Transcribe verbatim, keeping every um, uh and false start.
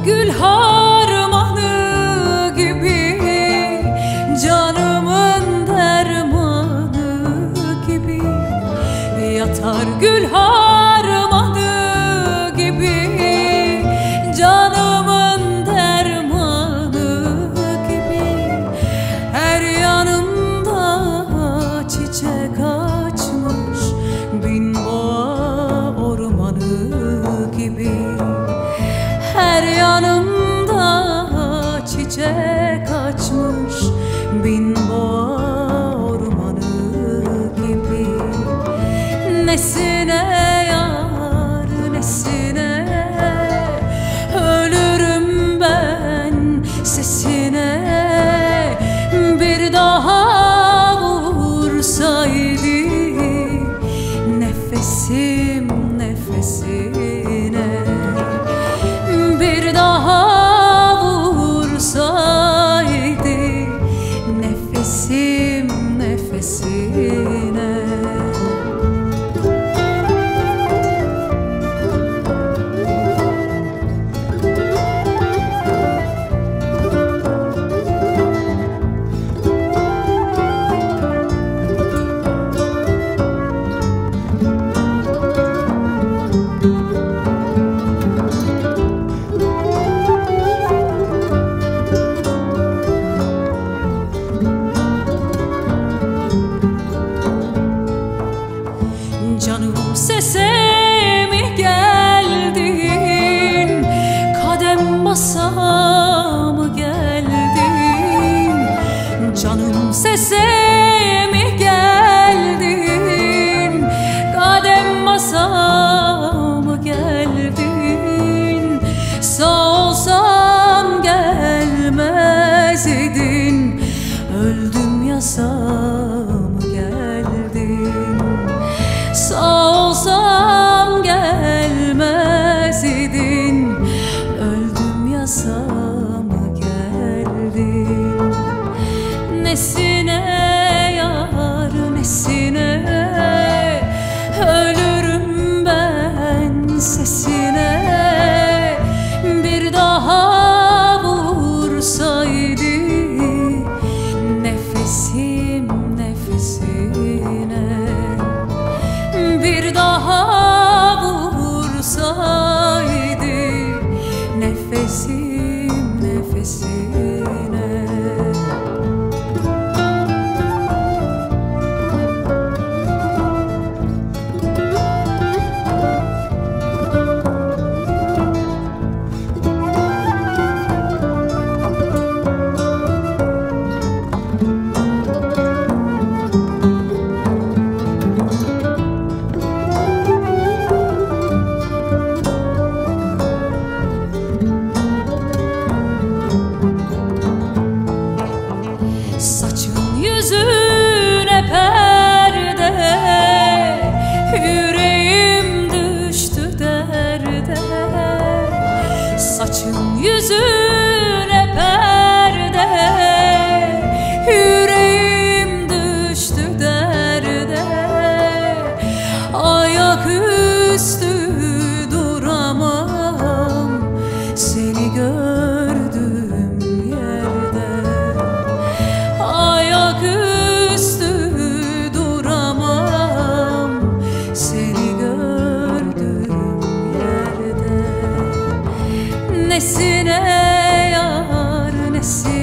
gül harmanı gibi, canımın dermanı gibi. Yatar gül harmanı gibi, canımın dermanı gibi. Her yanımda çiçek açmış, bin boğa ormanı gibi. Her yanımda çiçek açmış, bin boğa ormanı gibi. Nesine yar, nesine ölürüm ben sesine. Bir daha vursaydı nefesim nefesine. Bir daha vursaydı nefesim nefesine. Canım sese mi geldin, kadem basa mı geldin? Canım sese mi geldin, kadem basa mı geldin? Sağ olsam gelmez idin, öldüm yasa mı geldin? Sağ olsam gelmez idin, öldüm yasa mı geldin? Nesine yar, nesine ölürüm ben sesine. Bir daha vursaydı nefesim nefesine. Bir daha vursaydı nefesim nefesine. Saçın yüzüne perde, yüreğim düştü derde. Saçın yüzüne perde, yüreğim düştü derde. Ayaküstü duramam seni gördüğüm yerde. Ayaküstü duramam seni gördüğüm yerde. Nesine yar, nesine